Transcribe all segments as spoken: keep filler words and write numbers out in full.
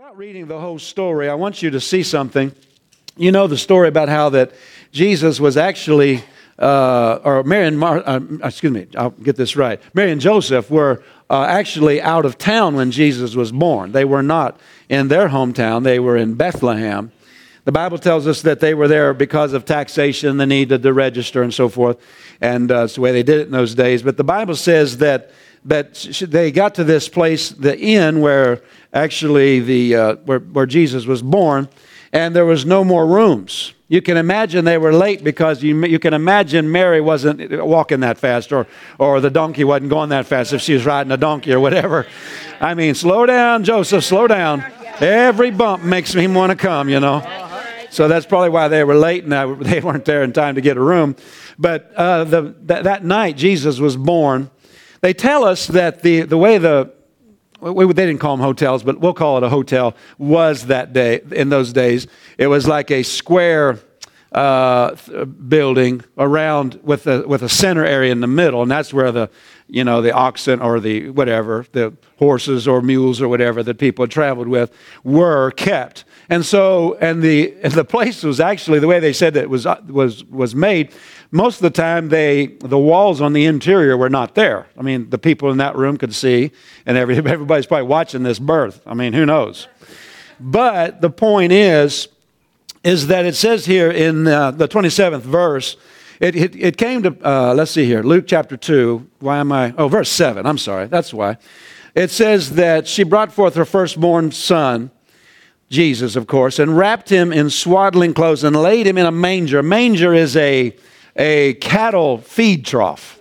Without reading the whole story, I want you to see something. You know the story about how that Jesus was actually, uh, or Mary and Mar- uh, excuse me, I'll get this right. Mary and Joseph were uh, actually out of town when Jesus was born. They were not in their hometown. They were in Bethlehem. The Bible tells us that they were there because of taxation, the need to, to register and so forth. And uh, it's the way they did it in those days. But the Bible says that that they got to this place, the inn, where actually the uh, where, where Jesus was born, and there was no more rooms. You can imagine they were late because you you can imagine Mary wasn't walking that fast, or or the donkey wasn't going that fast if she was riding a donkey or whatever. I mean, slow down, Joseph, slow down. Every bump makes him want to come, you know. So that's probably why they were late and they weren't there in time to get a room. But uh, the that, that night Jesus was born. They tell us that the, the way the, we, they didn't call them hotels, but we'll call it a hotel, was that day, in those days. It was like a square uh, building around with a, with a center area in the middle, and that's where the, you know, the oxen or the whatever, the horses or mules or whatever that people had traveled with were kept. And so, and the and the place was actually, the way they said that it was was was made, most of the time they the walls on the interior were not there. I mean, the people in that room could see, and every, everybody's probably watching this birth. I mean, who knows? But the point is, is that it says here in uh, the twenty-seventh verse, it it, it came to, uh, let's see here, Luke chapter two. Why am I, oh, verse seven, I'm sorry, that's why. It says that she brought forth her firstborn son, Jesus, of course, and wrapped him in swaddling clothes and laid him in a manger. A manger is a, a cattle feed trough.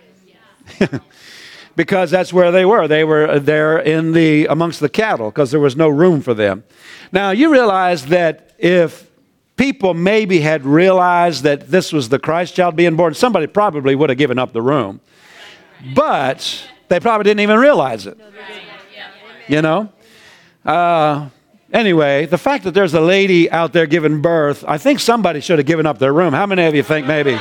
Because that's where they were. They were there in the amongst the cattle because there was no room for them. Now, you realize that if people maybe had realized that this was the Christ child being born, somebody probably would have given up the room. But they probably didn't even realize it. You know? Uh... Anyway, the fact that there's a lady out there giving birth, I think somebody should have given up their room. How many of you think maybe?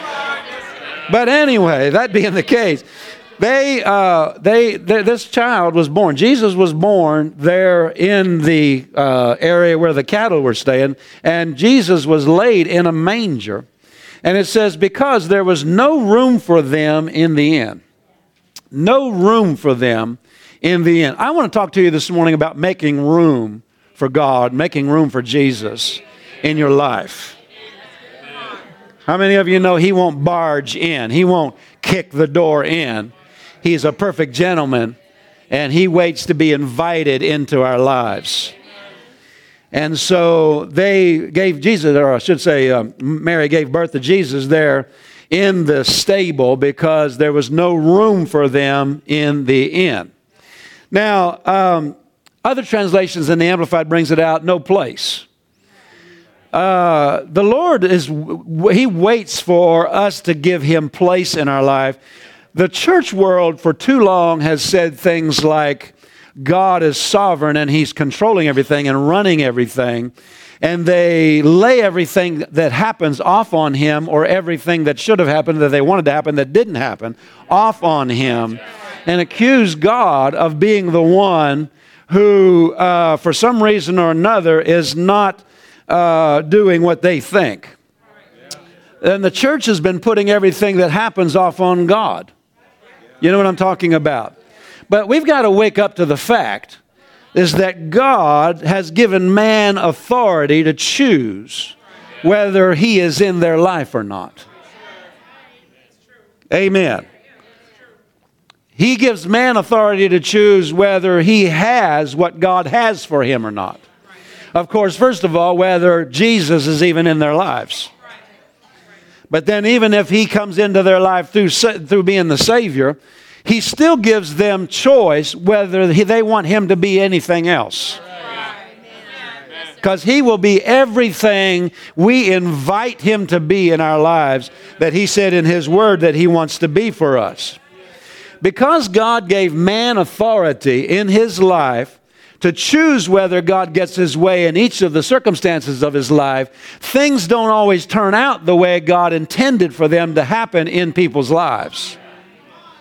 But anyway, that being the case, they, uh, they, they, this child was born. Jesus was born there in the uh, area where the cattle were staying, and Jesus was laid in a manger. And it says, because there was no room for them in the inn. No room for them in the inn. I want to talk to you this morning about making room for God, making room for Jesus in your life. How many of you know He won't barge in? He won't kick the door in. He's a perfect gentleman, and He waits to be invited into our lives. And so they gave Jesus, or I should say uh, Mary gave birth to Jesus there in the stable because there was no room for them in the inn. Now, um, other translations in the Amplified brings it out, no place. Uh, the Lord is, He waits for us to give Him place in our life. The church world for too long has said things like, God is sovereign and He's controlling everything and running everything. And they lay everything that happens off on Him, or everything that should have happened that they wanted to happen that didn't happen, off on Him. And accuse God of being the one who, uh, for some reason or another, is not uh, doing what they think. And the church has been putting everything that happens off on God. You know what I'm talking about? But we've got to wake up to the fact is that God has given man authority to choose whether He is in their life or not. Amen. He gives man authority to choose whether he has what God has for him or not. Of course, first of all, whether Jesus is even in their lives. But then even if He comes into their life through, through being the Savior, He still gives them choice whether they want Him to be anything else. Because He will be everything we invite Him to be in our lives that He said in His Word that He wants to be for us. Because God gave man authority in his life to choose whether God gets His way in each of the circumstances of his life, things don't always turn out the way God intended for them to happen in people's lives.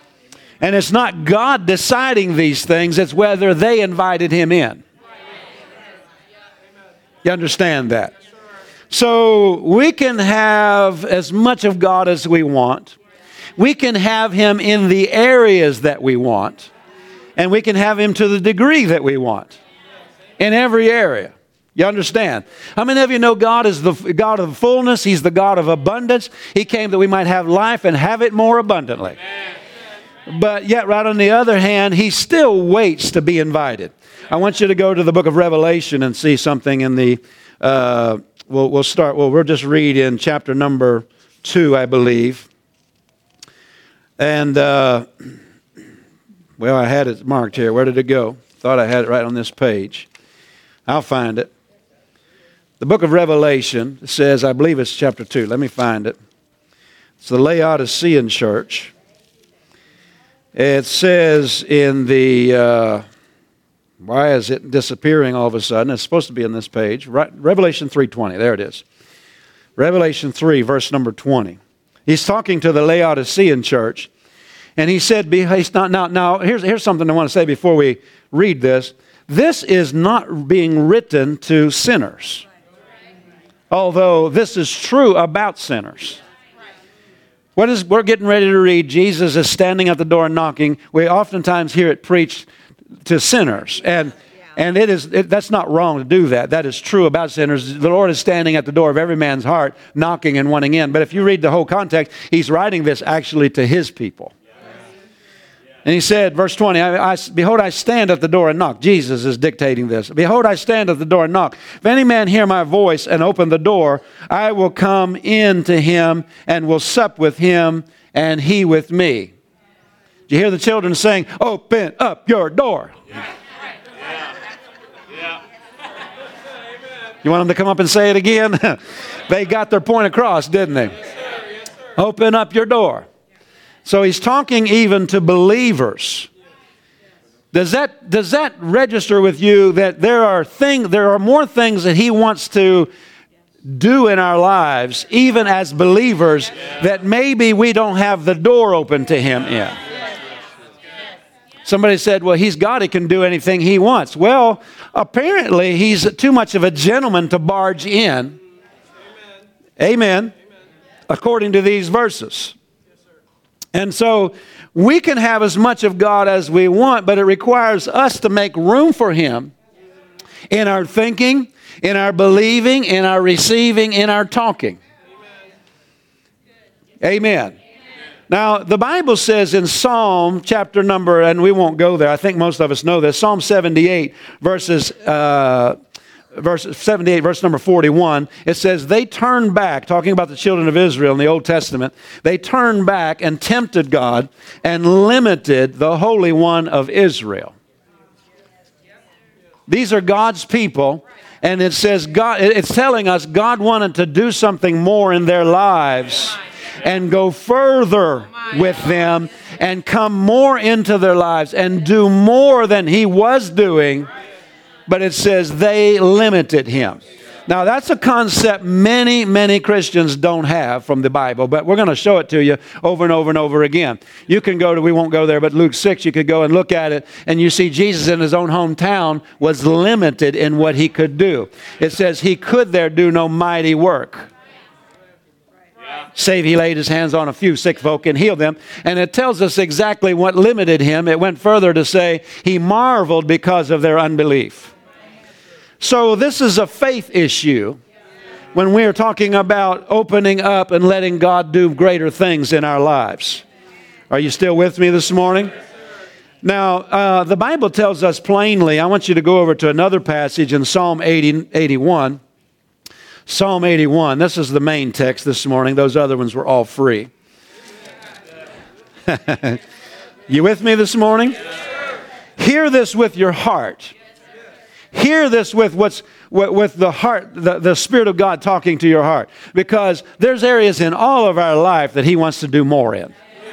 And it's not God deciding these things, it's whether they invited Him in. You understand that? So we can have as much of God as we want. We can have Him in the areas that we want. And we can have Him to the degree that we want. In every area. You understand? How many of you know God is the God of fullness? He's the God of abundance. He came that we might have life and have it more abundantly. But yet, right on the other hand, He still waits to be invited. I want you to go to the book of Revelation and see something in the, uh, we'll, we'll start, well, we'll just read in chapter number two, I believe. And, uh, well, I had it marked here. Where did it go? Thought I had it right on this page. I'll find it. The book of Revelation says, I believe it's chapter two. Let me find it. It's the Laodicean church. It says in the, uh, why is it disappearing all of a sudden? It's supposed to be on this page. Right, Revelation three twenty. There it is. Revelation three, verse number twenty. He's talking to the Laodicean church. And he said, he's not, now, now here's, here's something I want to say before we read this. This is not being written to sinners. Although this is true about sinners. What is, we're getting ready to read, Jesus is standing at the door and knocking. We oftentimes hear it preached to sinners. And, and it is it, that's not wrong to do that. That is true about sinners. The Lord is standing at the door of every man's heart, knocking and wanting in. But if you read the whole context, He's writing this actually to His people. And He said, verse twenty, I, I, Behold, I stand at the door and knock. Jesus is dictating this. Behold, I stand at the door and knock. If any man hear my voice and open the door, I will come in to him and will sup with him and he with me. Do you hear the children saying, open up your door? Yeah. Yeah. Yeah. You want them to come up and say it again? They got their point across, didn't they? Yes, sir. Yes, sir. Open up your door. So He's talking even to believers. Does that, does that register with you that there are thing, there are more things that He wants to do in our lives, even as believers, that maybe we don't have the door open to Him in? Somebody said, well, He's God, He can do anything He wants. Well, apparently He's too much of a gentleman to barge in. Amen. Amen. According to these verses. And so we can have as much of God as we want, but it requires us to make room for Him in our thinking, in our believing, in our receiving, in our talking. Amen. Amen. Now, the Bible says in Psalm chapter number, and we won't go there, I think most of us know this, Psalm seventy-eight, verses... Uh, Verse seventy-eight, verse number forty-one, it says, they turned back, talking about the children of Israel in the Old Testament, they turned back and tempted God and limited the Holy One of Israel. These are God's people, and it says God, it's telling us God wanted to do something more in their lives and go further with them and come more into their lives and do more than He was doing. But it says they limited Him. Now, that's a concept many, many Christians don't have from the Bible, but we're going to show it to you over and over and over again. You can go to, we won't go there, but Luke six, you could go and look at it, and you see Jesus in His own hometown was limited in what He could do. It says He could there do no mighty work. Save He laid His hands on a few sick folk and healed them. And it tells us exactly what limited Him. It went further to say He marveled because of their unbelief. So this is a faith issue when we are talking about opening up and letting God do greater things in our lives. Are you still with me this morning? Now, uh, the Bible tells us plainly, I want you to go over to another passage in Psalm eighty, eighty-one. Psalm eighty-one, this is the main text this morning. Those other ones were all free. You with me this morning? Hear this with your heart. Hear this with what's with the heart, the, the Spirit of God talking to your heart. Because there's areas in all of our life that He wants to do more in.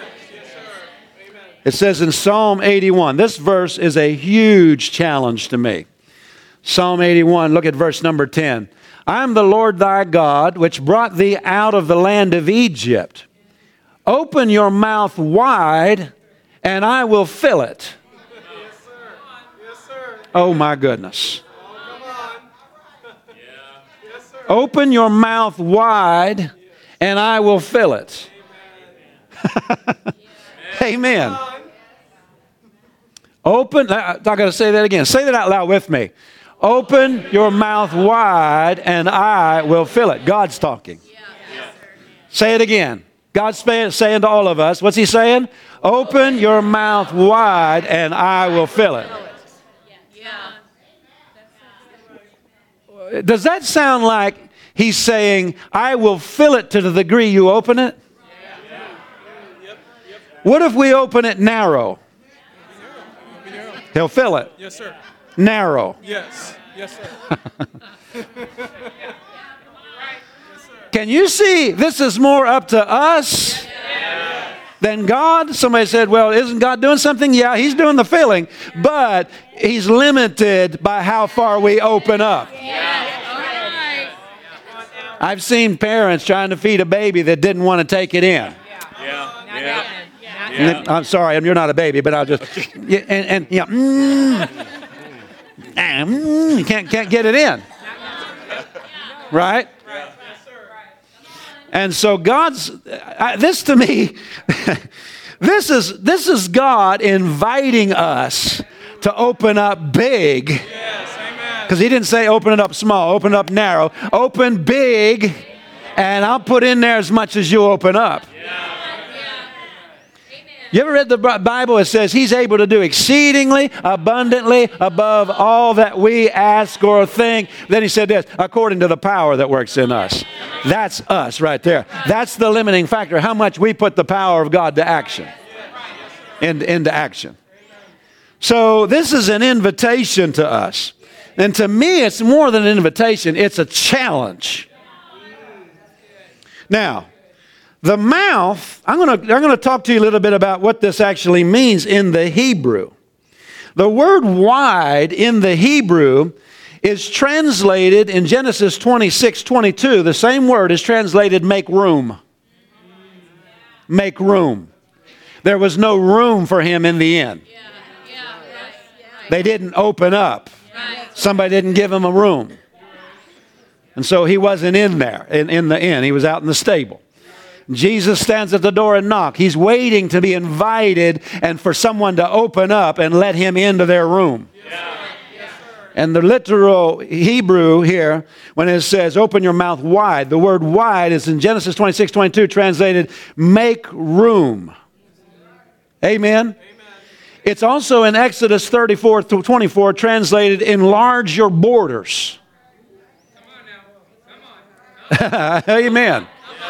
It says in Psalm eighty-one, this verse is a huge challenge to me. Psalm eighty-one, look at verse number ten. I am the Lord thy God, which brought thee out of the land of Egypt. Open your mouth wide, and I will fill it. Oh, my goodness. Open your mouth wide, and I will fill it. Amen. Open, I'm not going to say that again. Say that out loud with me. Open your mouth wide, and I will fill it. God's talking. Say it again. God's saying to all of us, what's He saying? Open your mouth wide, and I will fill it. Does that sound like He's saying, I will fill it to the degree you open it? What if we open it narrow? He'll fill it. Yes, sir. Narrow. Yes. Yes, sir. Can you see this is more up to us than God? Somebody said, well, isn't God doing something? Yeah, He's doing the filling, but He's limited by how far we open up. I've seen parents trying to feed a baby that didn't want to take it in. Yeah. Yeah. Yeah. I'm sorry, you're not a baby, but I'll just, and, and you know, mm, mm, you can't, can't get it in. Right? And so God's, uh, this to me, this is, this is God inviting us to open up big. Because He didn't say open it up small, open it up narrow. Open big, and I'll put in there as much as you open up. You ever read the Bible? It says He's able to do exceedingly, abundantly, above all that we ask or think. Then He said this, according to the power that works in us. That's us right there. That's the limiting factor, how much we put the power of God to action. Into, into action. So this is an invitation to us. And to me, it's more than an invitation. It's a challenge. Now, the mouth, I'm going to I'm going to talk to you a little bit about what this actually means in the Hebrew. The word wide in the Hebrew is translated in Genesis twenty-six twenty-two. The same word is translated make room. Make room. There was no room for him in the inn. They didn't open up. Somebody didn't give him a room. And so he wasn't in there, in, in the inn. He was out in the stable. Jesus stands at the door and knocks. He's waiting to be invited and for someone to open up and let him into their room. Yeah. And the literal Hebrew here, when it says open your mouth wide, the word wide is in Genesis twenty-six twenty-two translated make room. Amen? Amen. It's also in Exodus thirty-four twenty-four translated enlarge your borders. Come on now. Come on. Amen.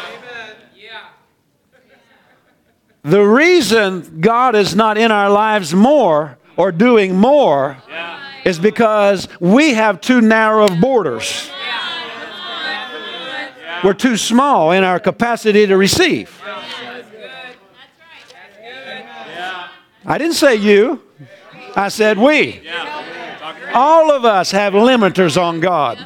The reason God is not in our lives more or doing more yeah. is because we have too narrow of borders. Yeah. We're too small in our capacity to receive. I didn't say you. I said we. All of us have limiters on God.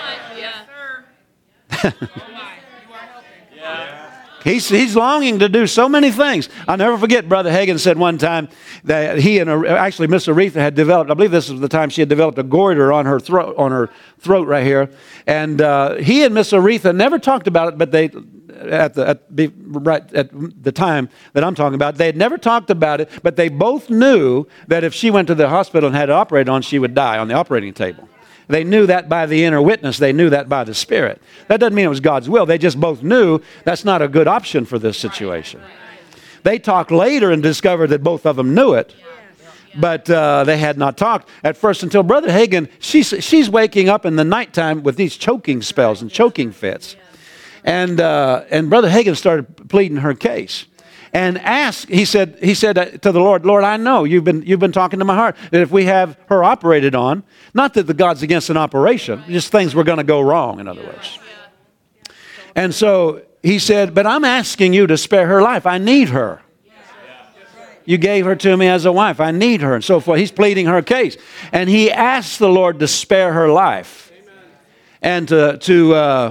He's, he's longing to do so many things. I'll never forget, Brother Hagin said one time that he and, actually, Miss Aretha had developed, I believe this was the time she had developed a goiter on her throat, on her throat right here. And uh, he and Miss Aretha never talked about it, but they, at the, at, the, right at the time that I'm talking about, they had never talked about it, but they both knew that if she went to the hospital and had it operated on, she would die on the operating table. They knew that by the inner witness. They knew that by the Spirit. That doesn't mean it was God's will. They just both knew that's not a good option for this situation. They talked later and discovered that both of them knew it, but uh, they had not talked at first until Brother Hagin, she's, she's waking up in the nighttime with these choking spells and choking fits. And, uh, and Brother Hagin started pleading her case. And asked, he said, he said to the Lord, Lord, I know you've been, you've been talking to my heart that if we have her operated on, not that the God's against an operation, just things were going to go wrong, in other words. And so he said, but I'm asking you to spare her life. I need her. You gave her to me as a wife. I need her. And so forth. He's pleading her case. And he asked the Lord to spare her life. And to, to, uh,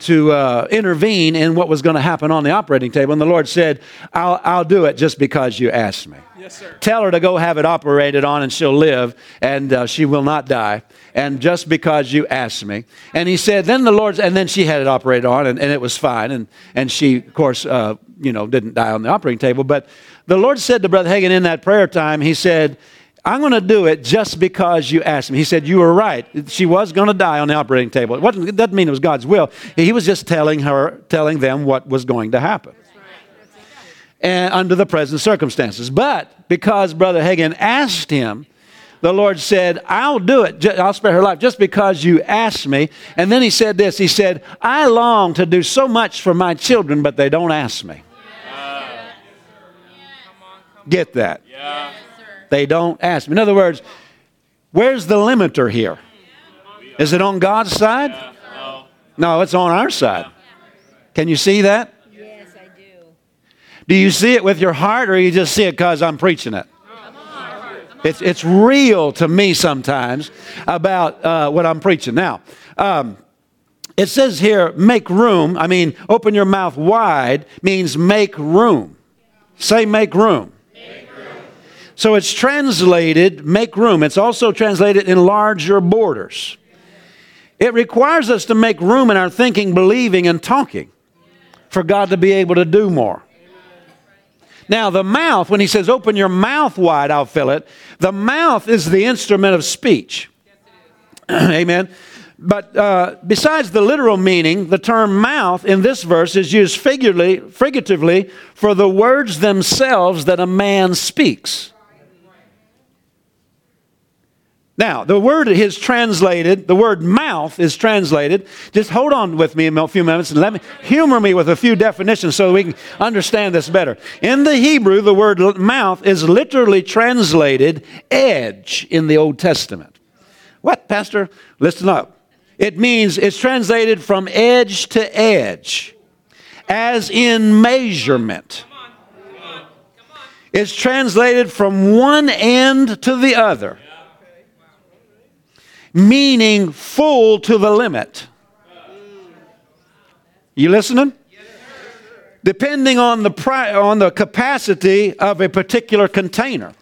to uh, intervene in what was going to happen on the operating table. And the Lord said, I'll, I'll do it just because you asked me. Yes, sir. Tell her to go have it operated on and she'll live and uh, she will not die. And just because you asked me. And he said, then the Lord, and then she had it operated on and, and it was fine. And, and she, of course, uh, you know, didn't die on the operating table. But the Lord said to Brother Hagin in that prayer time, he said, I'm going to do it just because you asked me. He said, you were right. She was going to die on the operating table. It, wasn't, it doesn't mean it was God's will. He was just telling her, telling them what was going to happen. And under the present circumstances. But because Brother Hagin asked him, the Lord said, I'll do it. I'll spare her life just because you asked me. And then he said this. He said, I long to do so much for my children, but they don't ask me. Yeah. Get that? Yeah. They don't ask me. In other words, where's the limiter here? Is it on God's side? No. No, it's on our side. Can you see that? Yes, I do. Do you see it with your heart or you just see it because I'm preaching it? It's, it's real to me sometimes about uh, what I'm preaching. Now, um, it says here, make room. I mean, open your mouth wide means make room. Say make room. So it's translated, make room. It's also translated, enlarge your borders. It requires us to make room in our thinking, believing, and talking for God to be able to do more. Now, the mouth, when he says, open your mouth wide, I'll fill it, the mouth is the instrument of speech. Amen. But uh, besides the literal meaning, the term mouth in this verse is used figuratively, figuratively for the words themselves that a man speaks. Now, the word is translated, the word mouth is translated. Just hold on with me a few minutes and let me humor me with a few definitions so we can understand this better. In the Hebrew, the word mouth is literally translated edge in the Old Testament. What, Pastor? Listen up. It means it's translated from edge to edge, as in measurement. It's translated from one end to the other, meaning full to the limit. You listening? Depending on the pri- on the capacity of a particular container.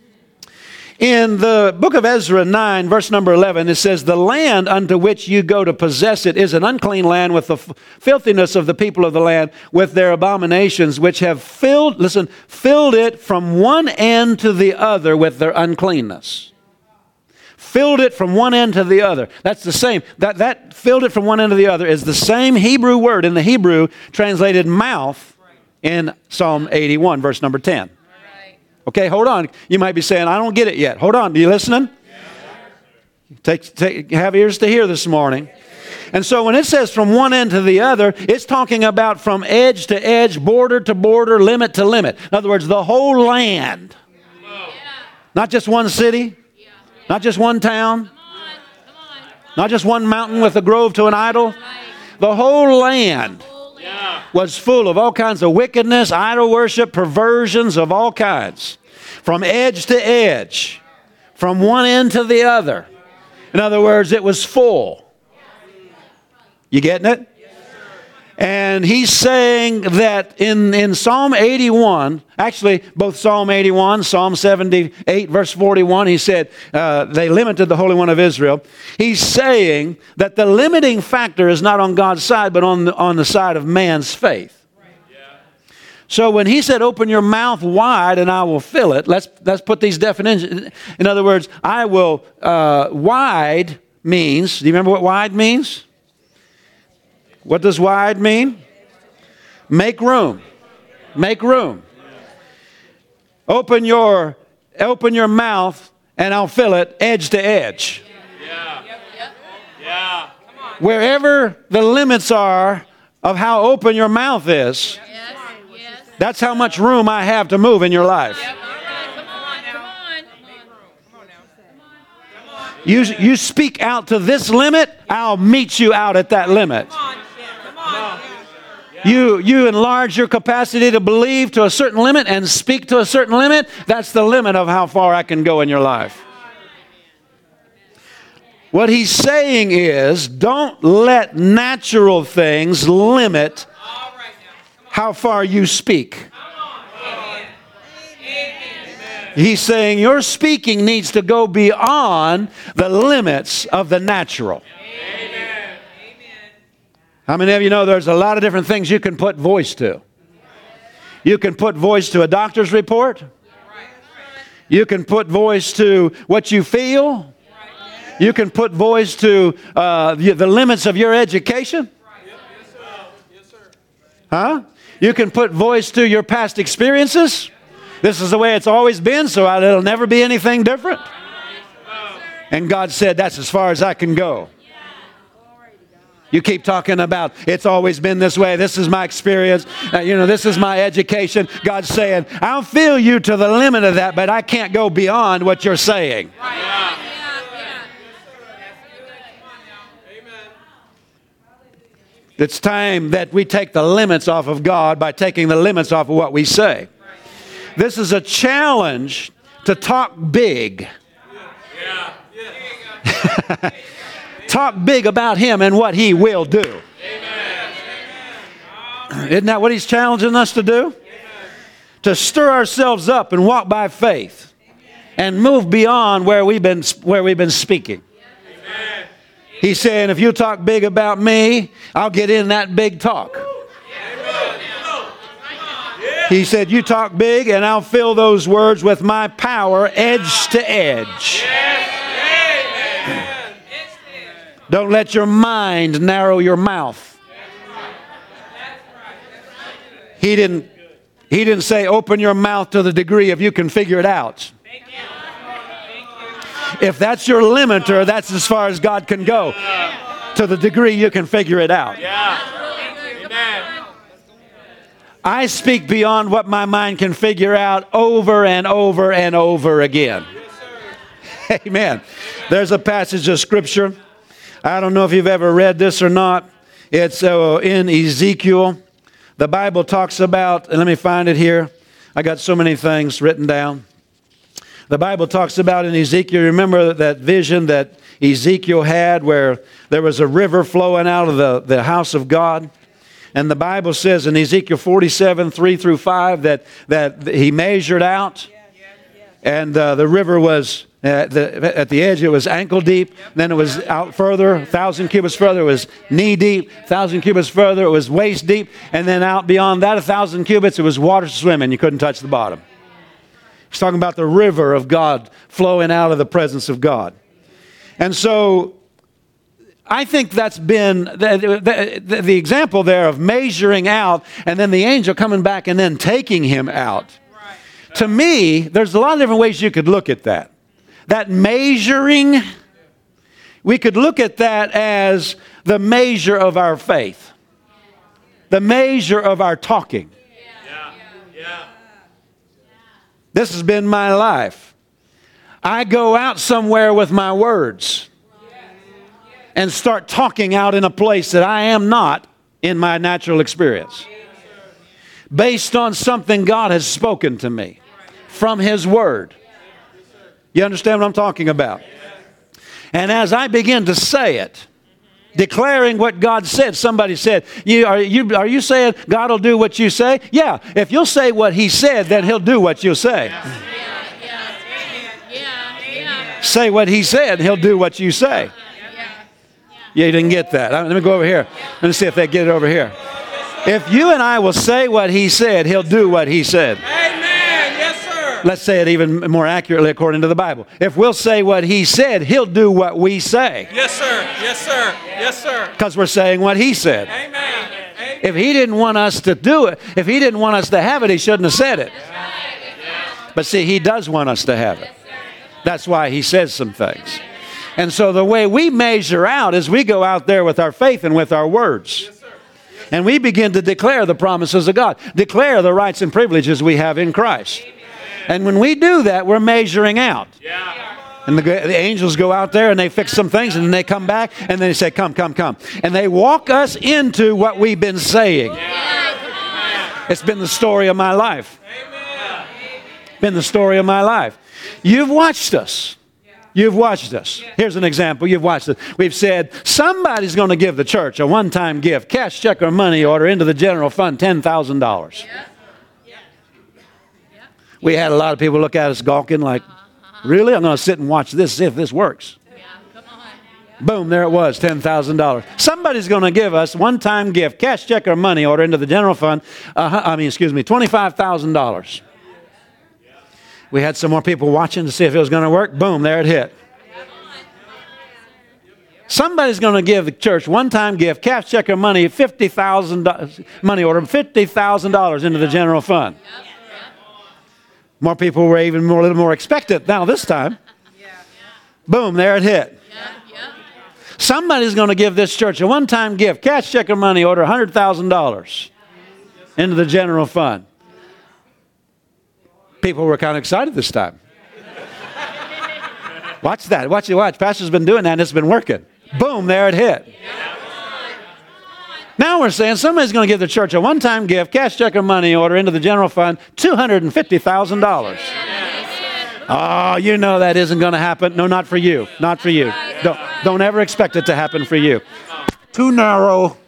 In the book of Ezra nine, verse number eleven, it says, the land unto which you go to possess it is an unclean land with the f- filthiness of the people of the land, with their abominations, which have filled, listen, filled it from one end to the other with their uncleanness. Filled it from one end to the other. That's the same. That, that filled it from one end to the other is the same Hebrew word in the Hebrew translated mouth in Psalm eighty-one, verse number ten. Okay, hold on. You might be saying, I don't get it yet. Hold on. Are you listening? Take, take, have ears to hear this morning. And so when it says from one end to the other, it's talking about from edge to edge, border to border, limit to limit. In other words, the whole land. Not just one city. Not just one town. Not just one mountain with a grove to an idol. The whole land was full of all kinds of wickedness, idol worship, perversions of all kinds. From edge to edge. From one end to the other. In other words, it was full. You getting it? And he's saying that in, in Psalm eighty-one, actually both Psalm eighty-one, Psalm seventy-eight, verse forty-one, he said uh, they limited the Holy One of Israel. He's saying that the limiting factor is not on God's side, but on the, on the side of man's faith. So when he said, open your mouth wide and I will fill it, let's, let's put these definitions. In other words, I will, uh, wide means, do you remember what wide means? What does wide mean? Make room. Make room. Open your, open your mouth and I'll fill it edge to edge. Yeah. Yeah. Wherever the limits are of how open your mouth is, that's how much room I have to move in your life. You, you speak out to this limit, I'll meet you out at that limit. You, you enlarge your capacity to believe to a certain limit and speak to a certain limit, that's the limit of how far I can go in your life. What he's saying is, don't let natural things limit how far you speak. He's saying your speaking needs to go beyond the limits of the natural. Amen. How many of you know there's a lot of different things you can put voice to? You can put voice to a doctor's report. You can put voice to what you feel. You can put voice to uh, the, the limits of your education. Huh? You can put voice to your past experiences. This is the way it's always been, so it'll never be anything different. And God said, that's as far as I can go. You keep talking about, it's always been this way. This is my experience. Uh, you know, this is my education. God's saying, I'll feel you to the limit of that, but I can't go beyond what you're saying. It's time that we take the limits off of God by taking the limits off of what we say. This is a challenge to talk big. Talk big about Him and what He will do. Isn't that what He's challenging us to do? To stir ourselves up and walk by faith and move beyond where we've been, where we've been speaking. He's saying, if you talk big about me, I'll get in that big talk. He said, you talk big and I'll fill those words with my power edge to edge. Don't let your mind narrow your mouth. He didn't, he didn't say open your mouth to the degree of you can figure it out. If that's your limiter, that's as far as God can go. To the degree you can figure it out. I speak beyond what my mind can figure out over and over and over again. Amen. There's a passage of Scripture. I don't know if you've ever read this or not. It's uh, in Ezekiel. The Bible talks about, and let me find it here. I got so many things written down. The Bible talks about in Ezekiel, remember that vision that Ezekiel had where there was a river flowing out of the, the house of God? And the Bible says in Ezekiel forty-seven, three through five, that, that he measured out, and uh, the river was, uh, the, at the edge it was ankle deep, then it was out further, a thousand cubits further, it was knee deep, a thousand cubits further, it was waist deep, and then out beyond that, a thousand cubits, it was water swimming, you couldn't touch the bottom. He's talking about the river of God flowing out of the presence of God. And so I think that's been the, the, the example there of measuring out and then the angel coming back and then taking him out. Right. To me, there's a lot of different ways you could look at that. That measuring, we could look at that as the measure of our faith. The measure of our talking. Yeah. Yeah. This has been my life. I go out somewhere with my words and start talking out in a place that I am not in my natural experience. Based on something God has spoken to me from His Word. You understand what I'm talking about? And as I begin to say it, declaring what God said, somebody said, you, are, you, are you saying God will do what you say? Yeah, if you'll say what He said, then He'll do what you'll say. Say what He said, He'll do what you say. Yeah, you didn't get that. Let me go over here. Let me see if they get it over here. If you and I will say what He said, He'll do what He said. Amen. Yes, sir. Let's say it even more accurately according to the Bible. If we'll say what He said, He'll do what we say. Yes, sir. Yes, sir. Yes, sir. Because we're saying what He said. Amen. Amen. If He didn't want us to do it, if He didn't want us to have it, He shouldn't have said it. But see, He does want us to have it. That's why He says some things. And so the way we measure out is we go out there with our faith and with our words. Yes, sir. Yes, and we begin to declare the promises of God. Declare the rights and privileges we have in Christ. Amen. And when we do that, we're measuring out. Yeah. And the, the angels go out there and they fix some things and then they come back and they say, come, come, come. And they walk us into what we've been saying. Yeah. It's been the story of my life. Amen. Been the story of my life. You've watched us. You've watched us. Here's an example. You've watched it. We've said somebody's going to give the church a one-time gift, cash, check, or money order into the general fund, ten thousand dollars. We had a lot of people look at us gawking like, really? I'm going to sit and watch this, see if this works. Boom, there it was, ten thousand dollars. Somebody's going to give us one-time gift, cash, check, or money order into the general fund, uh, I mean, excuse me, twenty-five thousand dollars. We had some more people watching to see if it was going to work. Boom, there it hit. Somebody's going to give the church one-time gift, cash, check, or money, fifty thousand dollars, money order, fifty thousand dollars into the general fund. More people were even more, a little more expectant now this time. Boom, there it hit. Somebody's going to give this church a one-time gift, cash, check, or money order, one hundred thousand dollars into the general fund. People were kind of excited this time. Watch that. Watch it. Watch. Pastor's been doing that and it's been working. Boom, there it hit. Now we're saying somebody's going to give the church a one-time gift, cash, check, or money order into the general fund, two hundred fifty thousand dollars. Oh, you know that isn't going to happen. No, not for you. Not for you. Don't, don't ever expect it to happen for you. Too narrow.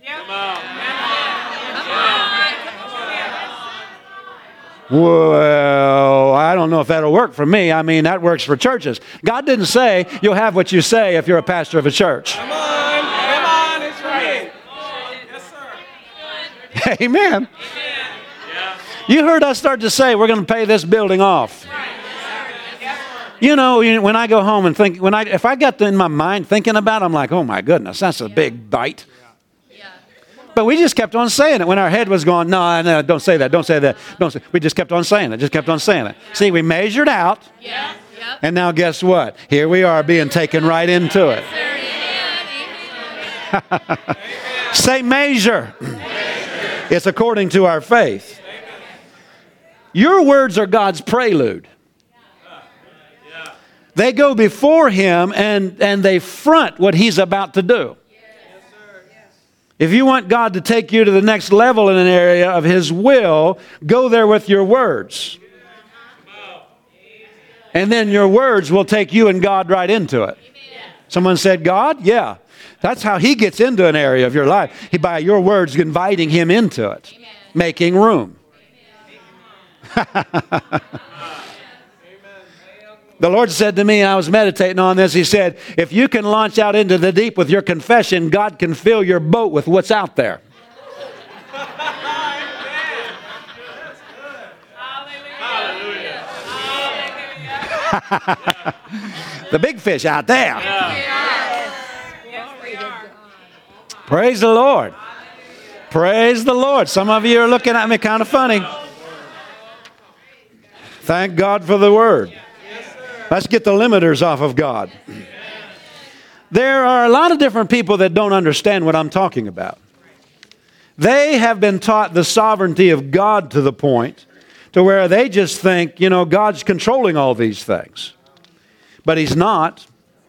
Well, I don't know if that'll work for me. I mean, that works for churches. God didn't say you'll have what you say if you're a pastor of a church. Come on, come on, it's right. Yes, sir. Amen. You heard us start to say we're going to pay this building off. You know, when I go home and think, when I if I got in my mind thinking about it, I'm like, oh my goodness, that's a big bite. But we just kept on saying it when our head was going, no, no, don't say that, don't say that. Don't say. We just kept on saying it, just kept on saying it. See, we measured out, Yeah. Yep. and now guess what? Here we are being taken right into it. Say measure. It's according to our faith. Your words are God's prelude. They go before Him and, and they front what He's about to do. If you want God to take you to the next level in an area of His will, go there with your words. And then your words will take you and God right into it. Someone said, God? Yeah. That's how He gets into an area of your life. He, by your words, inviting Him into it. Making room. The Lord said to me, I was meditating on this, He said, if you can launch out into the deep with your confession, God can fill your boat with what's out there. The big fish out there. Praise the Lord. Praise the Lord. Some of you are looking at me kind of funny. Thank God for the Word. Let's get the limiters off of God. There are a lot of different people that don't understand what I'm talking about. They have been taught the sovereignty of God to the point to where they just think, you know, God's controlling all these things. But He's not.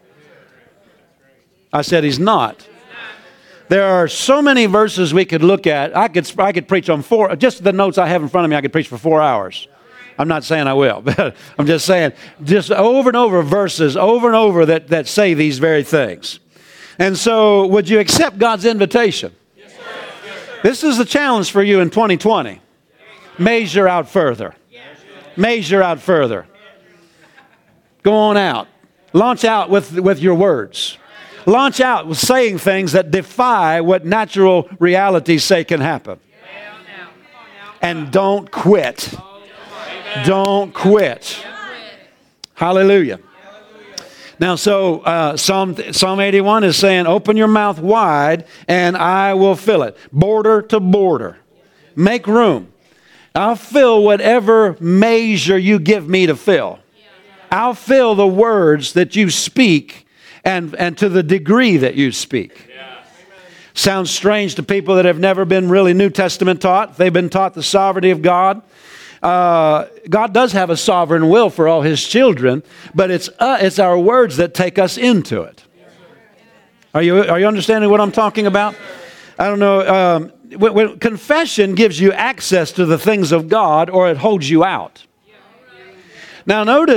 I said He's not. There are so many verses we could look at. I could, I could preach on four, just the notes I have in front of me, I could preach for four hours. I'm not saying I will, but I'm just saying, just over and over verses, over and over that, that say these very things. And so, would you accept God's invitation? Yes, sir. Yes, sir. This is the challenge for you in twenty twenty. Measure out further. Measure out further. Go on out. Launch out with, with your words. Launch out with saying things that defy what natural realities say can happen. And don't quit. Don't quit. Hallelujah. Now, so uh, Psalm, Psalm eighty-one is saying, open your mouth wide and I will fill it. Border to border. Make room. I'll fill whatever measure you give me to fill. I'll fill the words that you speak and, and to the degree that you speak. Sounds strange to people that have never been really New Testament taught. They've been taught the sovereignty of God. Uh, God does have a sovereign will for all His children, but it's uh, it's our words that take us into it. Are you are you understanding what I'm talking about? I don't know. Um, when, when confession gives you access to the things of God, or it holds you out. Now, notice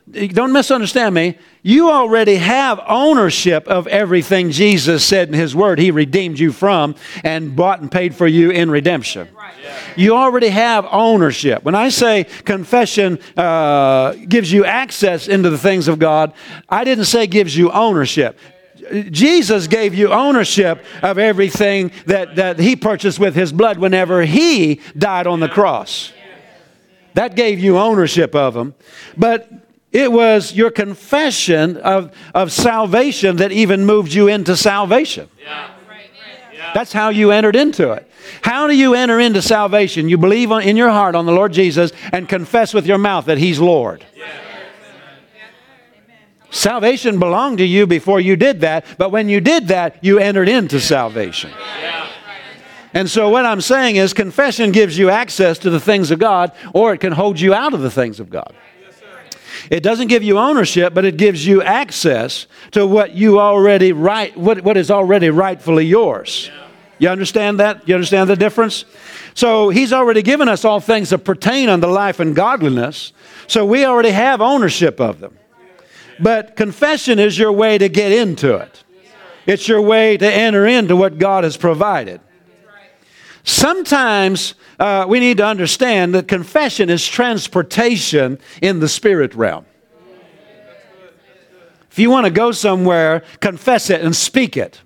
don't misunderstand me. You already have ownership of everything Jesus said in His Word He redeemed you from and bought and paid for you in redemption. You already have ownership. When I say confession uh, gives you access into the things of God, I didn't say gives you ownership. Jesus gave you ownership of everything that, that He purchased with His blood whenever He died on the cross. That gave you ownership of them. But it was your confession of, of salvation that even moved you into salvation. Yeah. That's how you entered into it. How do you enter into salvation? You believe in your heart on the Lord Jesus and confess with your mouth that He's Lord. Yeah. Salvation belonged to you before you did that, but when you did that, you entered into salvation. Yeah. And so what I'm saying is confession gives you access to the things of God, or it can hold you out of the things of God. It doesn't give you ownership, but it gives you access to what you already right, what, what is already rightfully yours. You understand that? You understand the difference? So He's already given us all things that pertain unto life and godliness, so we already have ownership of them. But confession is your way to get into it. It's your way to enter into what God has provided. Sometimes uh, we need to understand that confession is transportation in the spirit realm. If you want to go somewhere, confess it and speak it.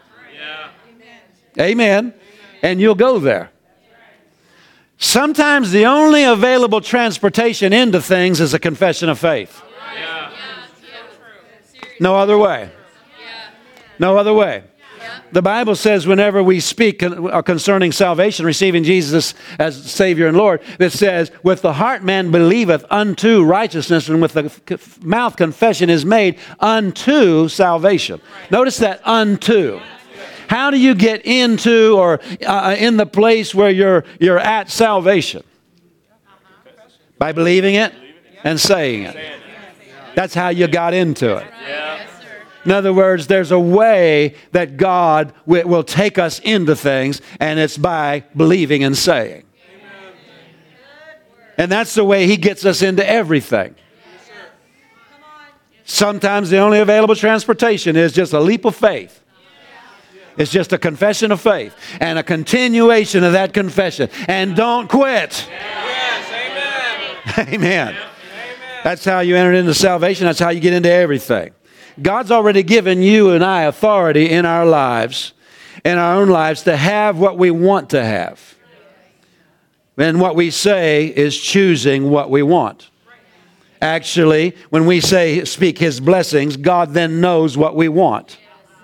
Yeah. Amen. And you'll go there. Sometimes the only available transportation into things is a confession of faith. Yeah. No other way. No other way. The Bible says whenever we speak concerning salvation, receiving Jesus as Savior and Lord, it says, with the heart man believeth unto righteousness, and with the mouth confession is made unto salvation. Notice that unto. How do you get into or uh, in the place where you're, you're at salvation? By believing it and saying it. That's how you got into it. In other words, there's a way that God w- will take us into things, and it's by believing and saying. Amen. And that's the way He gets us into everything. Yes, sometimes the only available transportation is just a leap of faith. It's just a confession of faith and a continuation of that confession. And don't quit. Yes, amen. Amen. That's how you enter into salvation. That's how you get into everything. God's already given you and I authority in our lives, in our own lives, to have what we want to have. And what we say is choosing what we want. Actually, when we say, speak His blessings, God then knows what we want.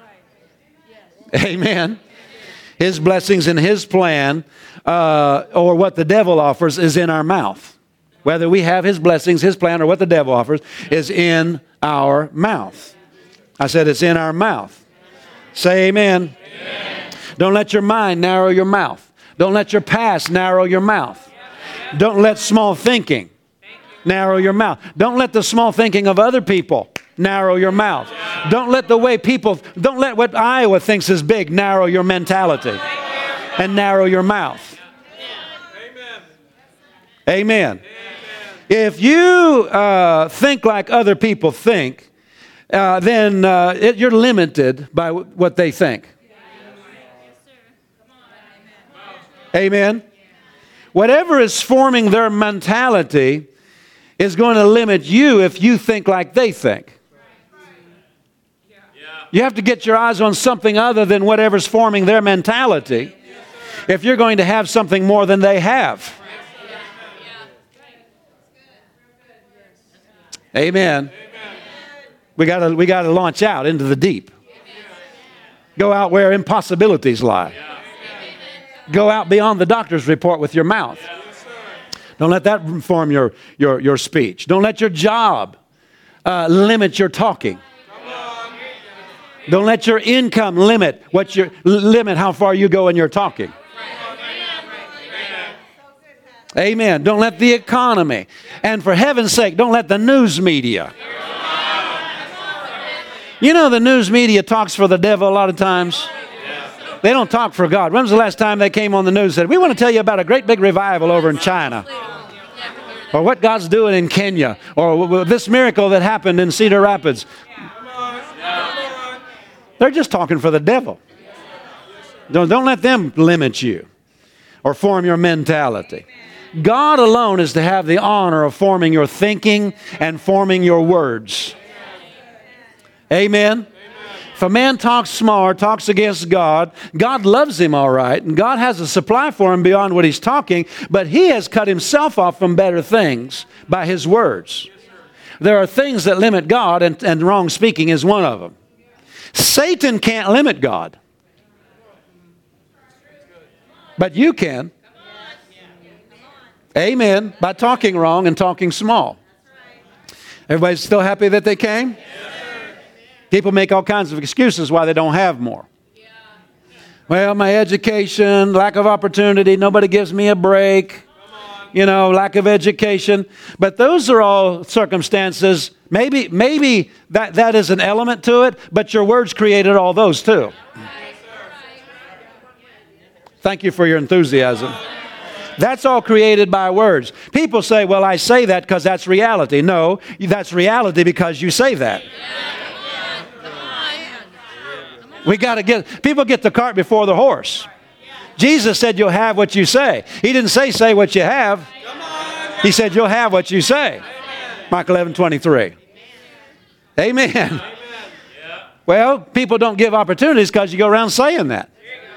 Amen. His blessings and His plan, uh, or what the devil offers, is in our mouth. Whether we have His blessings, His plan, or what the devil offers, is in our mouth. I said it's in our mouth. Say amen. Amen. Don't let your mind narrow your mouth. Don't let your past narrow your mouth. Don't let small thinking narrow your mouth. Don't let the small thinking of other people narrow your mouth. Don't let the way people, don't let what Iowa thinks is big narrow your mentality and narrow your mouth. Amen. If you uh, think like other people think, Uh, then uh, it, you're limited by w- what they think. Amen. Whatever is forming their mentality is going to limit you if you think like they think. You have to get your eyes on something other than whatever's forming their mentality if you're going to have something more than they have. Amen. We got to we got to launch out into the deep. Go out where impossibilities lie. Go out beyond the doctor's report with your mouth. Don't let that form your your your speech. Don't let your job uh, limit your talking. Don't let your income limit what your limit how far you go in your talking. Amen. Don't let the economy, and for heaven's sake, don't let the news media. You know, the news media talks for the devil a lot of times. They don't talk for God. When was the last time they came on the news and said, we want to tell you about a great big revival over in China? or what God's doing in Kenya, or this miracle that happened in Cedar Rapids. They're just talking for the devil. Don't, don't let them limit you or form your mentality. God alone is to have the honor of forming your thinking and forming your words. Amen. If a man talks smart, talks against God, God loves him all right, and God has a supply for him beyond what he's talking, but he has cut himself off from better things by his words. There are things that limit God, and, and wrong speaking is one of them. Satan can't limit God, but you can. Amen. By talking wrong and talking small. Everybody's still happy that they came? People make all kinds of excuses why they don't have more. Well, my education, lack of opportunity, nobody gives me a break, you know, lack of education. But those are all circumstances. Maybe, maybe that, that is an element to it, but your words created all those too. Thank you for your enthusiasm. That's all created by words. People say, well, I say that because that's reality. No, that's reality because you say that. We got to get, people get the cart before the horse. Jesus said you'll have what you say. He didn't say say what you have. He said you'll have what you say. Mark eleven twenty-three. Amen. Well, people don't give opportunities because you go around saying that.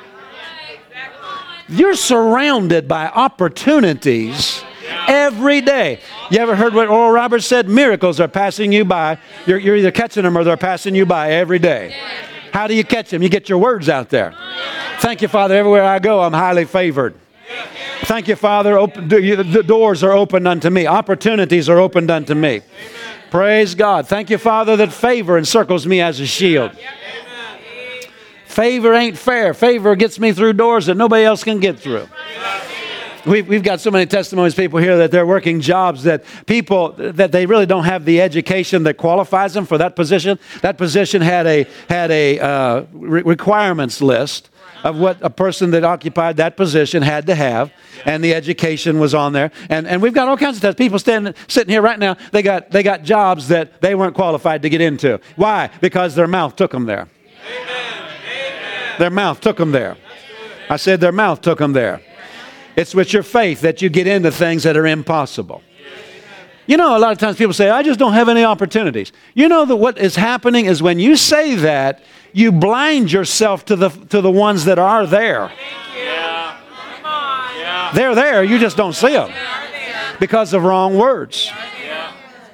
You're surrounded by opportunities every day. You ever heard what Oral Roberts said? Miracles are passing you by. You're, you're either catching them or they're passing you by every day. How do you catch them? You get your words out there. Thank you, Father. Everywhere I go, I'm highly favored. Thank you, Father. Open, the doors are opened unto me. Opportunities are opened unto me. Praise God. Thank you, Father, that favor encircles me as a shield. Favor ain't fair. Favor gets me through doors that nobody else can get through. We've, we've got so many testimonies, people here, that they're working jobs that people, that they really don't have the education that qualifies them for that position. That position had a, had a uh, re- requirements list of what a person that occupied that position had to have, and the education was on there. And, and we've got all kinds of tests. People standing, sitting here right now, they got, they got jobs that they weren't qualified to get into. Why? Because their mouth took them there. Amen. Their mouth took them there. I said their mouth took them there. It's with your faith that you get into things that are impossible. You know, a lot of times people say, I just don't have any opportunities. You know that what is happening is when you say that, you blind yourself to the to the ones that are there. Yeah. Come on. Yeah. They're there, you just don't see them because of wrong words. Yeah.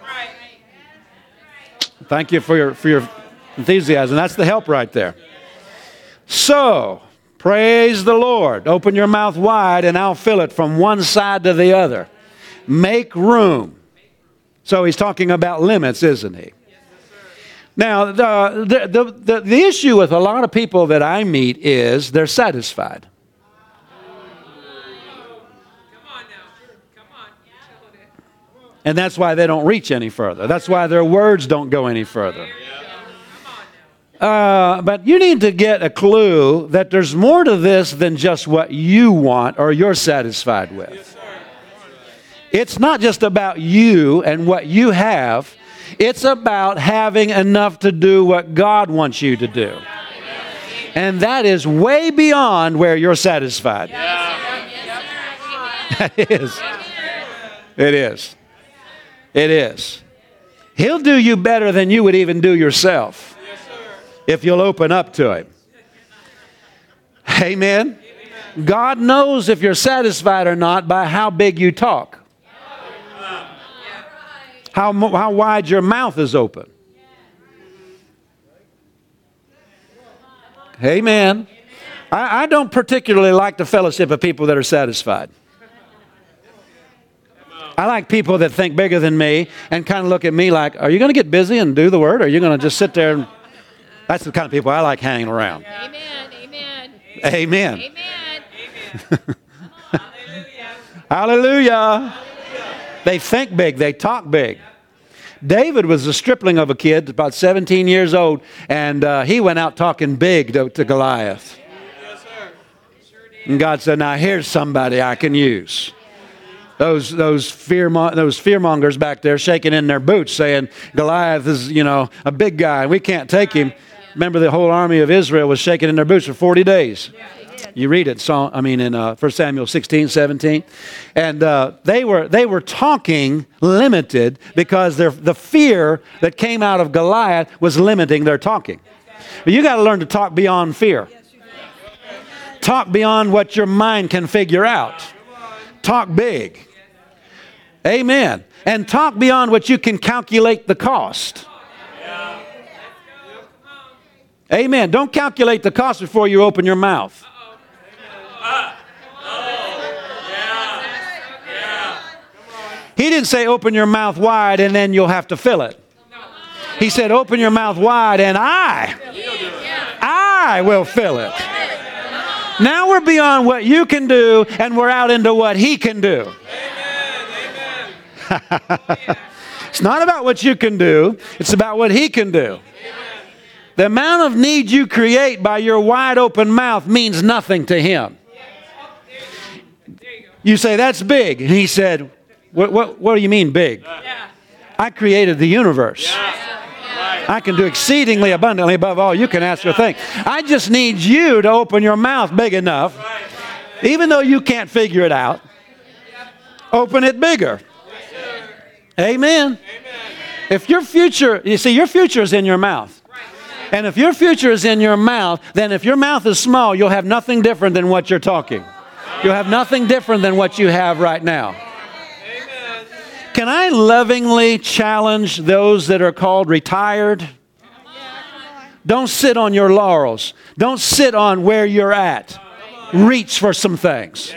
Thank you for your for your enthusiasm. That's the help right there. So, praise the Lord. Open your mouth wide and I'll fill it from one side to the other. Make room. So he's talking about limits, isn't he? Now, the, the, the, the issue with a lot of people that I meet is they're satisfied. And that's why they don't reach any further. That's why their words don't go any further. Uh, but you need to get a clue that there's more to this than just what you want or you're satisfied with. It's not just about you and what you have. It's about having enough to do what God wants you to do. And that is way beyond where you're satisfied. It is. It is. It is. He'll do you better than you would even do yourself. If you'll open up to Him. Amen. God knows if you're satisfied or not by how big you talk. How, how wide your mouth is open. Amen. I, I don't particularly like the fellowship of people that are satisfied. I like people that think bigger than me and kind of look at me like, are you going to get busy and do the word? Or are you going to just sit there and... That's the kind of people I like hanging around. Amen. Amen. Amen. Amen. Hallelujah. They think big. They talk big. David was a stripling of a kid, about seventeen years old, and uh, he went out talking big to, to Goliath. And God said, now here's somebody I can use. Those those fear those fearmongers back there shaking in their boots, saying Goliath is, you know, a big guy and we can't take him. Remember, the whole army of Israel was shaking in their boots for forty days. You read it, so, I mean, in uh, First Samuel sixteen, seventeen, and uh, they were they were talking limited because their the fear that came out of Goliath was limiting their talking. But you got to learn to talk beyond fear. Talk beyond what your mind can figure out. Talk big. Amen. And talk beyond what you can calculate the cost. Amen. Don't calculate the cost before you open your mouth. He didn't say open your mouth wide and then you'll have to fill it. He said open your mouth wide and I, I will fill it. Now we're beyond what you can do and we're out into what He can do. It's not about what you can do. It's about what He can do. The amount of need you create by your wide open mouth means nothing to Him. You say, that's big. And He said, what, what, what do you mean big? I created the universe. I can do exceedingly abundantly above all you can ask or think. I just need you to open your mouth big enough, even though you can't figure it out. Open it bigger. Amen. If your future, you see, your future is in your mouth. And if your future is in your mouth, then if your mouth is small, you'll have nothing different than what you're talking. You'll have nothing different than what you have right now. Can I lovingly challenge those that are called retired? Don't sit on your laurels. Don't sit on where you're at. Reach for some things.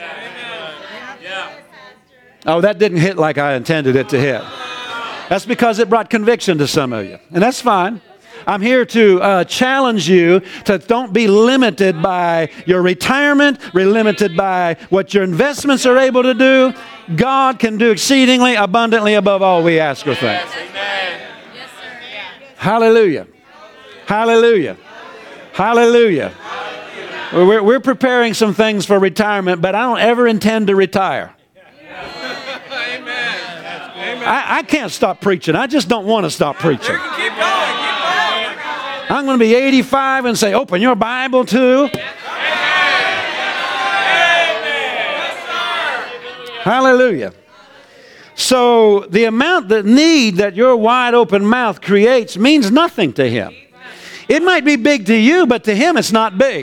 Oh, that didn't hit like I intended it to hit. That's because it brought conviction to some of you. And that's fine. I'm here to uh, challenge you to don't be limited by your retirement, be limited by what your investments are able to do. God can do exceedingly abundantly above all we ask or think. Hallelujah. Hallelujah. Hallelujah. We're, we're preparing some things for retirement, but I don't ever intend to retire. I, I can't stop preaching. I just don't want to stop preaching. I'm going to be eighty-five and say, open your Bible to. Hallelujah. So the amount, the need that your wide open mouth creates means nothing to Him. It might be big to you, but to Him it's not big.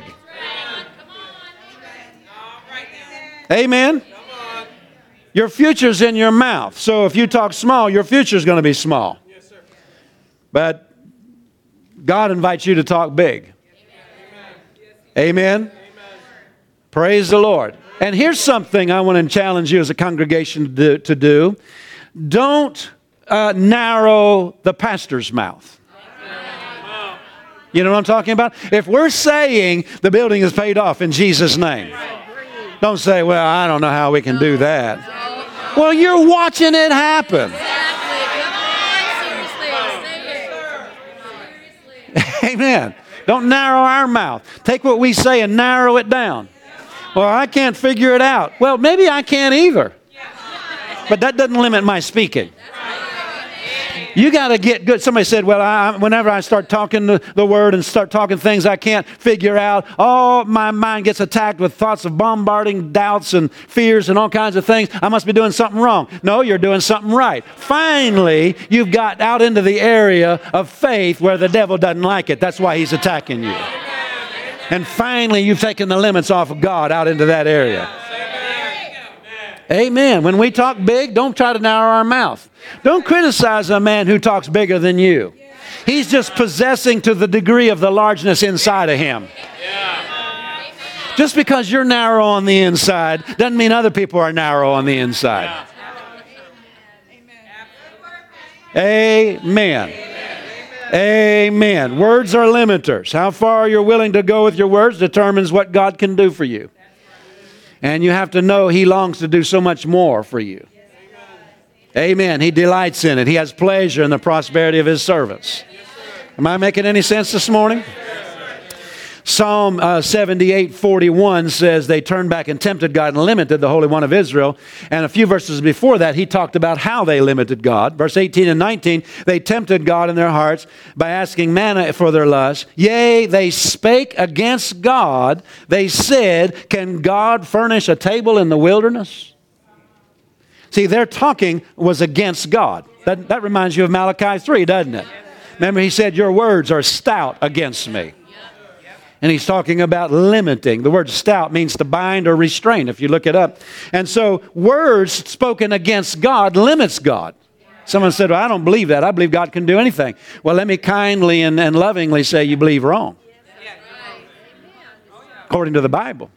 Amen. Your future's in your mouth. So if you talk small, your future's going to be small. But God invites you to talk big. Amen. Amen. Praise the Lord. And here's something I want to challenge you as a congregation to do. To do. Don't uh, narrow the pastor's mouth. You know what I'm talking about? If we're saying the building is paid off in Jesus' name, don't say, well, I don't know how we can do that. Well, you're watching it happen. Amen. Don't narrow our mouth. Take what we say and narrow it down. Well, I can't figure it out. Well, maybe I can't either. But that doesn't limit my speaking. You got to get good. Somebody said, well, I, whenever I start talking the, the word and start talking things I can't figure out, oh, my mind gets attacked with thoughts of bombarding doubts and fears and all kinds of things. I must be doing something wrong. No, you're doing something right. Finally, you've got out into the area of faith where the devil doesn't like it. That's why he's attacking you. And finally, you've taken the limits off of God out into that area. Amen. When we talk big, don't try to narrow our mouth. Don't criticize a man who talks bigger than you. He's just possessing to the degree of the largeness inside of him. Just because you're narrow on the inside doesn't mean other people are narrow on the inside. Amen. Amen. Words are limiters. How far you're willing to go with your words determines what God can do for you. And you have to know He longs to do so much more for you. Amen. He delights in it. He has pleasure in the prosperity of His servants. Am I making any sense this morning? Psalm uh, seventy-eight forty-one says they turned back and tempted God and limited the Holy One of Israel. And a few verses before that, he talked about how they limited God. Verse eighteen and nineteen, they tempted God in their hearts by asking manna for their lust. Yea, they spake against God. They said, can God furnish a table in the wilderness? See, their talking was against God. That, that reminds you of Malachi three, doesn't it? Remember, he said, your words are stout against me. And he's talking about limiting. The word stout means to bind or restrain, if you look it up. And so words spoken against God limits God. Someone said, well, I don't believe that. I believe God can do anything. Well, let me kindly and, and lovingly say you believe wrong. According to the Bible.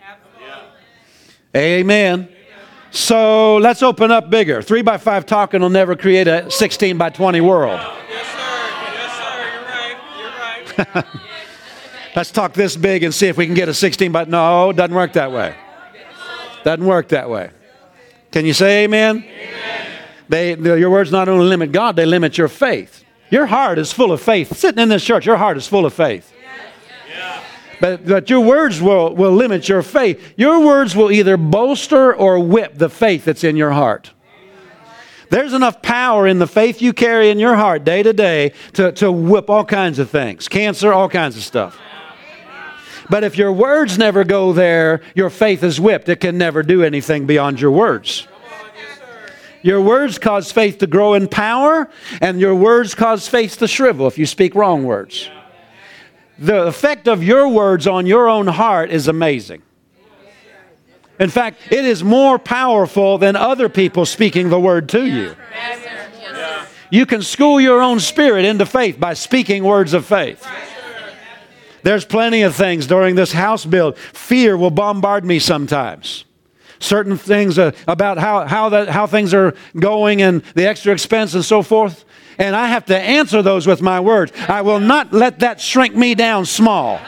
Amen. So let's open up bigger. Three by five talking will never create a sixteen by twenty world. Yes, sir. Yes, sir. You're right. You're right. Let's talk this big and see if we can get a sixteen by... No, it doesn't work that way. Doesn't work that way. Can you say amen? Amen. They, your words not only limit God, they limit your faith. Your heart is full of faith. Sitting in this church, your heart is full of faith. Yeah. But, but your words will, will limit your faith. Your words will either bolster or whip the faith that's in your heart. There's enough power in the faith you carry in your heart day to day to, to whip all kinds of things. Cancer, all kinds of stuff. But if your words never go there, your faith is whipped. It can never do anything beyond your words. Your words cause faith to grow in power, and your words cause faith to shrivel if you speak wrong words. The effect of your words on your own heart is amazing. In fact, it is more powerful than other people speaking the word to you. You can school your own spirit into faith by speaking words of faith. There's plenty of things during this house build. Fear will bombard me sometimes. Certain things uh, about how, how, that, how things are going and the extra expense and so forth. And I have to answer those with my words. I will not let that shrink me down small.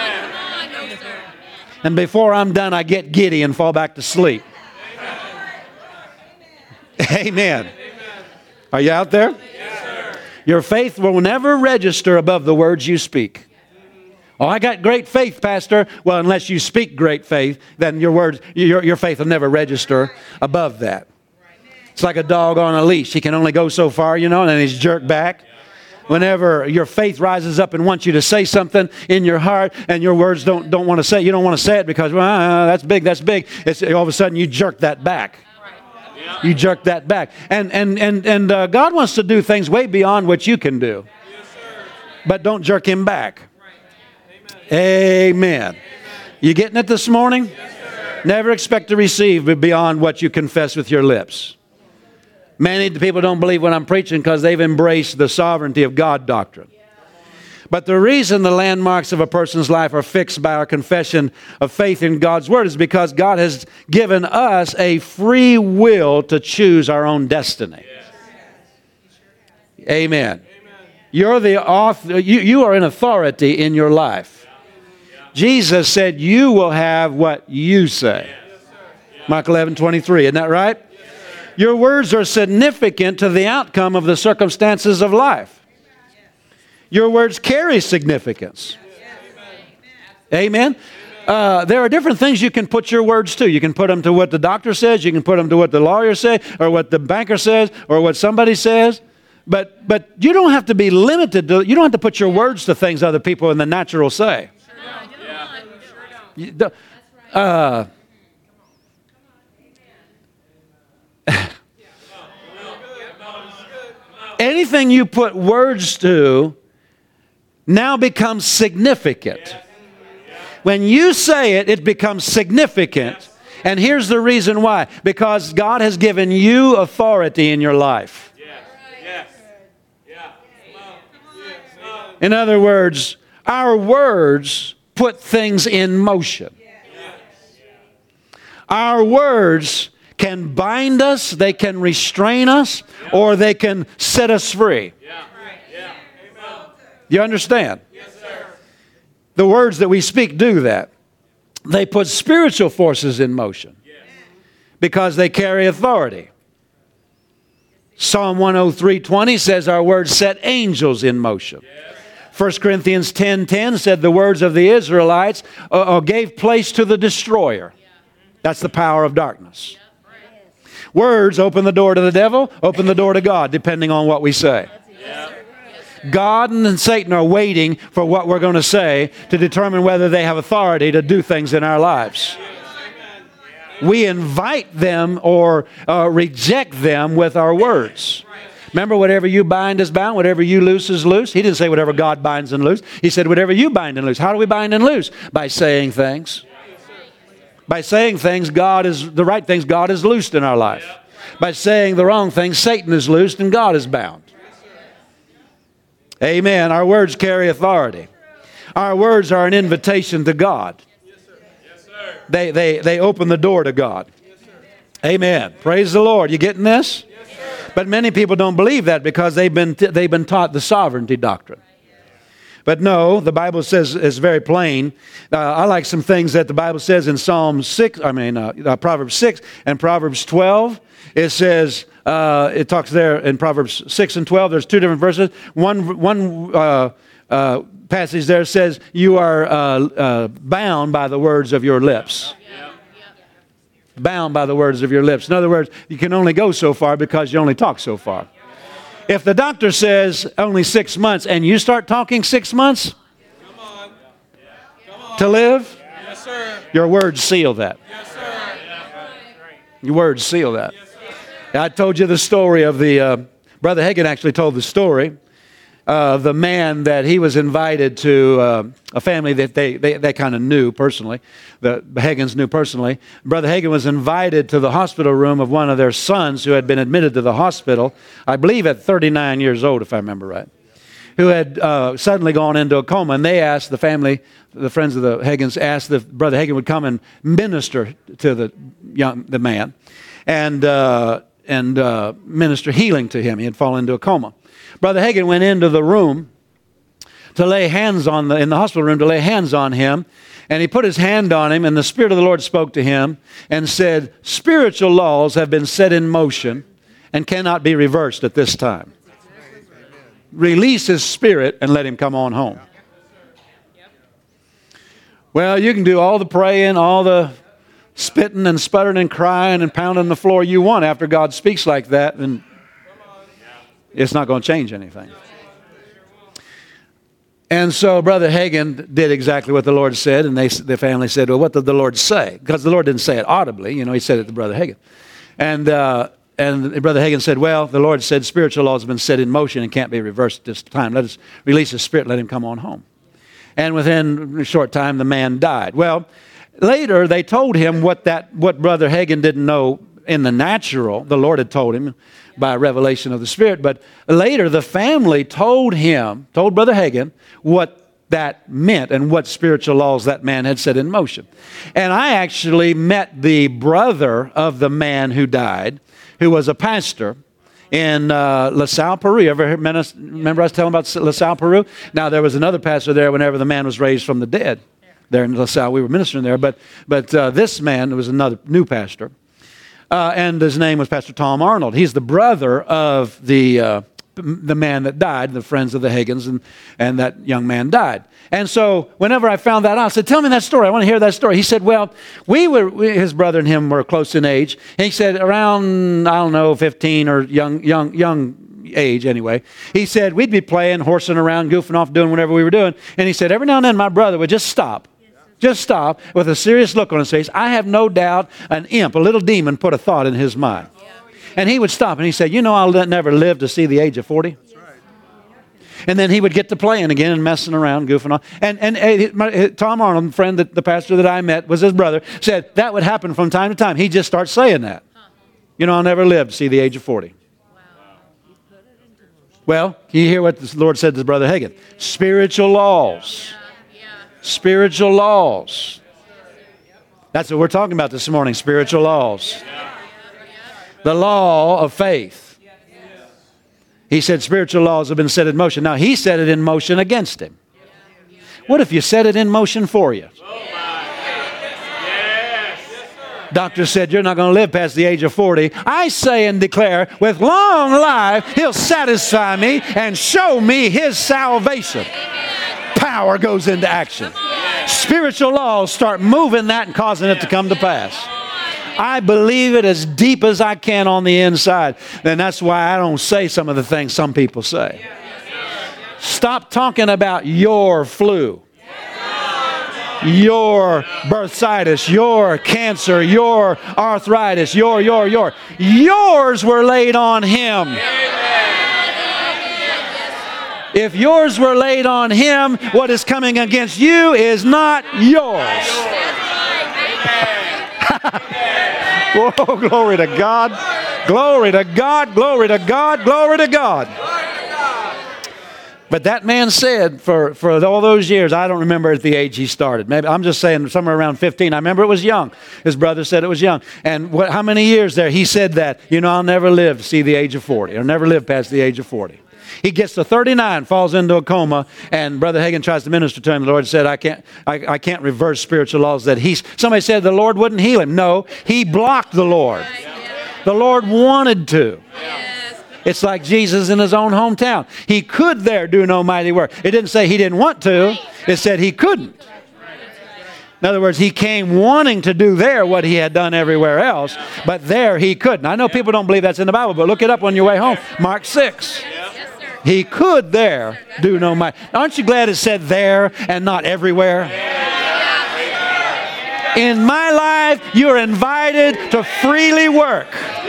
And before I'm done, I get giddy and fall back to sleep. Amen. Are you out there? Your faith will never register above the words you speak. Oh, I got great faith, Pastor. Well, unless you speak great faith, then your words, your, your faith will never register above that. It's like a dog on a leash. He can only go so far, you know, and then he's jerked back. Whenever your faith rises up and wants you to say something in your heart and your words don't, don't want to say it, you don't want to say it because, well, uh, that's big, that's big. It's, all of a sudden you jerk that back. You jerk that back. And, and, and, and uh, God wants to do things way beyond what you can do. But don't jerk him back. Amen. You getting it this morning? Never expect to receive beyond what you confess with your lips. Many people don't believe what I'm preaching because they've embraced the sovereignty of God doctrine. But the reason the landmarks of a person's life are fixed by our confession of faith in God's Word is because God has given us a free will to choose our own destiny. Amen. You're the author, you, you are an authority in your life. Jesus said you will have what you say. Mark eleven twenty-three, isn't that right? Your words are significant to the outcome of the circumstances of life. Your words carry significance. Amen. Uh, there are different things you can put your words to. You can put them to what the doctor says. You can put them to what the lawyer says, or what the banker says, or what somebody says. But but you don't have to be limited to. You don't have to put your words to things other people in the natural say. You don't. Uh, anything you put words to now becomes significant. When you say it, it becomes significant. And here's the reason why. Because God has given you authority in your life. In other words, our words put things in motion. Our words can bind us, they can restrain us, or they can set us free. You understand? The words that we speak do that. They put spiritual forces in motion because they carry authority. Psalm one oh three twenty says our words set angels in motion. First Corinthians ten ten said the words of the Israelites uh, uh, gave place to the destroyer. That's the power of darkness. Words open the door to the devil, open the door to God, depending on what we say. God and Satan are waiting for what we're going to say to determine whether they have authority to do things in our lives. We invite them or uh, reject them with our words. Remember, whatever you bind is bound, whatever you loose is loose. He didn't say whatever God binds and loose. He said whatever you bind and loose. How do we bind and loose? By saying things. By saying things, God is the right things, God is loosed in our life. By saying the wrong things, Satan is loosed and God is bound. Amen. Our words carry authority. Our words are an invitation to God. They, they, they open the door to God. Amen. Praise the Lord. You getting this? But many people don't believe that because they've been, t- they've been taught the sovereignty doctrine. But no, the Bible says it's very plain. Uh, I like some things that the Bible says in Psalm six, I mean, uh, uh, Proverbs six and Proverbs twelve. It says, uh, it talks there in Proverbs six and twelve. There's two different verses. One, one uh, uh, passage there says, you are uh, uh, bound by the words of your lips. Bound by the words of your lips. In other words, you can only go so far because you only talk so far. If the doctor says only six months and you start talking six months Come on. Come on. to live, Yes, sir. your words seal that. Yes, sir. Your words seal that. I told you the story of the, uh, Brother Hagin actually told the story of the man that he was invited to uh, a family that they, they, they kind of knew personally. The Hagins knew personally. Brother Hagin was invited to the hospital room of one of their sons who had been admitted to the hospital, I believe at thirty-nine years old, if I remember right, who had uh, suddenly gone into a coma. And they asked the family, the friends of the Hagins, asked if Brother Hagin would come and minister to the young the man and, uh, and uh, minister healing to him. He had fallen into a coma. Brother Hagin went into the room to lay hands on the, in the hospital room to lay hands on him. And he put his hand on him, and the Spirit of the Lord spoke to him and said, spiritual laws have been set in motion and cannot be reversed at this time. Release his spirit and let him come on home. Well, you can do all the praying, all the spitting and sputtering and crying and pounding the floor you want after God speaks like that, and it's not going to change anything. And so Brother Hagin did exactly what the Lord said, and they, the family said, well, what did the Lord say? Because the Lord didn't say it audibly. You know, he said it to Brother Hagin. And, uh, and Brother Hagin said, well, the Lord said spiritual laws have been set in motion and can't be reversed at this time. Let us release his spirit, let him come on home. And within a short time, the man died. Well, later they told him what, that, what Brother Hagin didn't know in the natural. The Lord had told him by revelation of the Spirit. But later the family told him, told Brother Hagin, what that meant and what spiritual laws that man had set in motion. And I actually met the brother of the man who died, who was a pastor in uh, LaSalle, Peru. You ever remember I was telling about LaSalle, Peru? Now, there was another pastor there whenever the man was raised from the dead. There in LaSalle, we were ministering there. But, but uh, this man was another new pastor. Uh, and his name was Pastor Tom Arnold. He's the brother of the uh, the man that died, the friends of the Hagins, and, and that young man died. And so whenever I found that out, I said, tell me that story. I want to hear that story. He said, well, we were, we, his brother and him were close in age. And he said around, I don't know, fifteen or young, young, young age anyway. He said, we'd be playing, horsing around, goofing off, doing whatever we were doing. And he said, every now and then my brother would just stop. Just stop with a serious look on his face. I have no doubt an imp, a little demon, put a thought in his mind. And he would stop and he said, you know, I'll never live to see the age of forty. And then he would get to playing again and messing around, goofing off. And, and uh, my, Tom Arnold, the friend, that the pastor that I met, was his brother, said that would happen from time to time. He'd just start saying that. You know, I'll never live to see the age of forty. Well, can you hear what the Lord said to his brother Hagin? Spiritual laws. Spiritual laws. That's what we're talking about this morning, spiritual laws. The law of faith. He said spiritual laws have been set in motion. Now, he set it in motion against him. What if you set it in motion for you? Doctor said, you're not going to live past the age of forty. I say and declare, with long life, he'll satisfy me and show me his salvation. power goes into action. Spiritual laws start moving that and causing it to come to pass. I believe it as deep as I can on the inside. And that's why I don't say some of the things some people say. Stop talking about your flu, your bursitis, your cancer, your arthritis, your, your, your. Yours were laid on Him. If yours were laid on Him, what is coming against you is not yours. Whoa, glory to God. Glory to God, glory to God, glory to God. But that man said for, for all those years, I don't remember at the age he started. Maybe I'm just saying somewhere around fifteen. I remember it was young. His brother said it was young. And what, how many years there? He said that, you know, I'll never live to see the age of forty. I'll never live past the age of forty. He gets to thirty-nine, falls into a coma, and Brother Hagin tries to minister to him. The Lord said, I can't, I, I can't reverse spiritual laws that he's... Somebody said the Lord wouldn't heal him. No, he blocked the Lord. The Lord wanted to. It's like Jesus in His own hometown. He could there do no mighty work. It didn't say He didn't want to. It said He couldn't. In other words, He came wanting to do there what He had done everywhere else, but there He couldn't. I know people don't believe that's in the Bible, but look it up on your way home. Mark six. He could there do no mighty. Aren't you glad it said there and not everywhere? In my life, you're invited to freely work.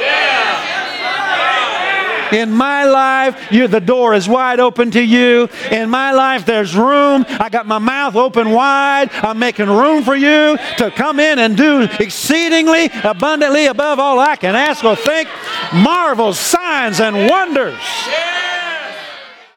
In my life, you, the door is wide open to you. In my life, there's room. I got my mouth open wide. I'm making room for you to come in and do exceedingly abundantly above all I can ask or think. Marvels, signs, and wonders.